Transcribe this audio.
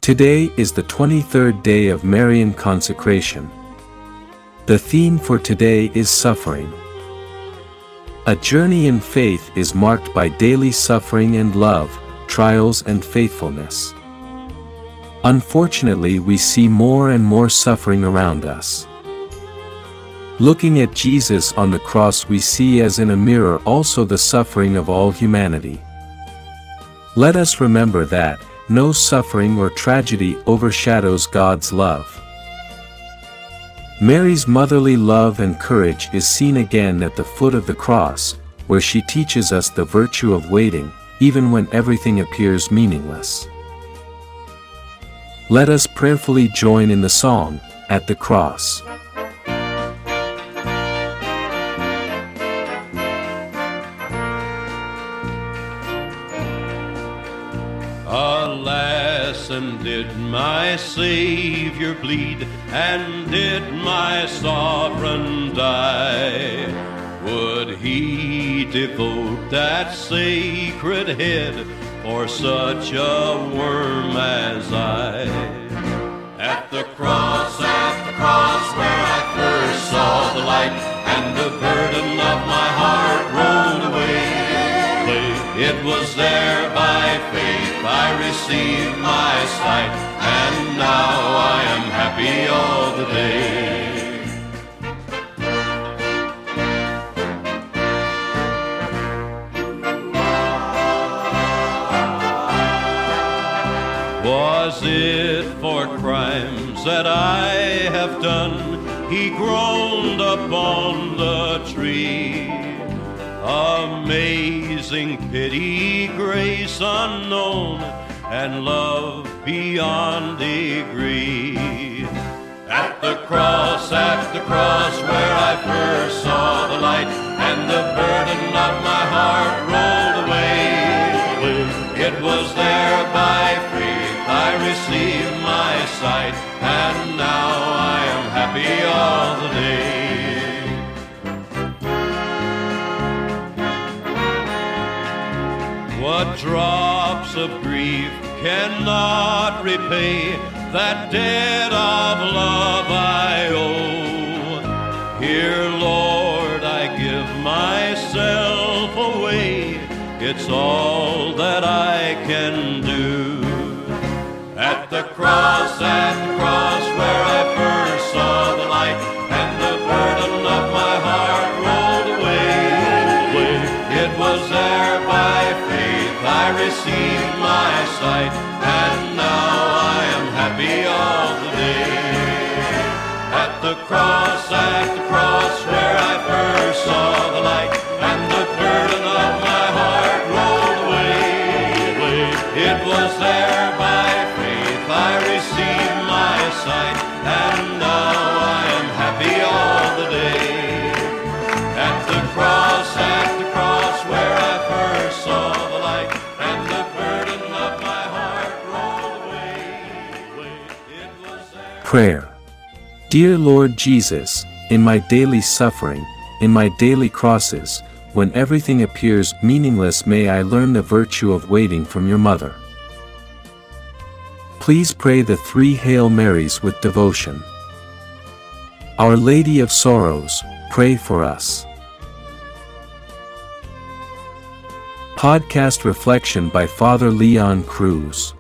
Today is the 23rd day of Marian consecration. The theme for today is suffering. A journey in faith is marked by daily suffering and love, trials and faithfulness. Unfortunately, we see more and more suffering around us. Looking at Jesus on the cross, we see as in a mirror also the suffering of all humanity. Let us remember that no suffering or tragedy overshadows God's love. Mary's motherly love and courage is seen again at the foot of the cross, where she teaches us the virtue of waiting, even when everything appears meaningless. Let us prayerfully join in the song, "At the Cross." Alas, and did my Savior bleed, and did my Sovereign die? Would he devote that sacred head for such a worm as I? At the cross, where I first saw the light, and the burden of my heart rolled away. It was there by faith I received my sight, and now I am happy all the day. Was it for crimes that I have done he groaned upon the tree? Amazing pity, grace unknown, and love beyond degree. At the cross, where I first saw the light, and the burden of my heart rolled away. It was there by faith I received my sight, and now I am happy all the day. What drops of grief cannot repay that debt of love I owe? Here, Lord, I give myself away. It's all that I can do. At the cross, where I first saw the light, and the burden of my heart rolled away. It was there by faith I received my sight, and now I am happy all the day. At the cross, where I first saw the light, and the burden of my heart rolled away. It was there by faith I received my sight, and now I am happy all the day. At the cross, where I first saw the light, and the burden of my heart rolled away. It was there. Prayer. Dear Lord Jesus, in my daily suffering, in my daily crosses, when everything appears meaningless, may I learn the virtue of waiting from your mother. Please pray the 3 Hail Marys with devotion. Our Lady of Sorrows, pray for us. Podcast reflection by Father Leon Cruz.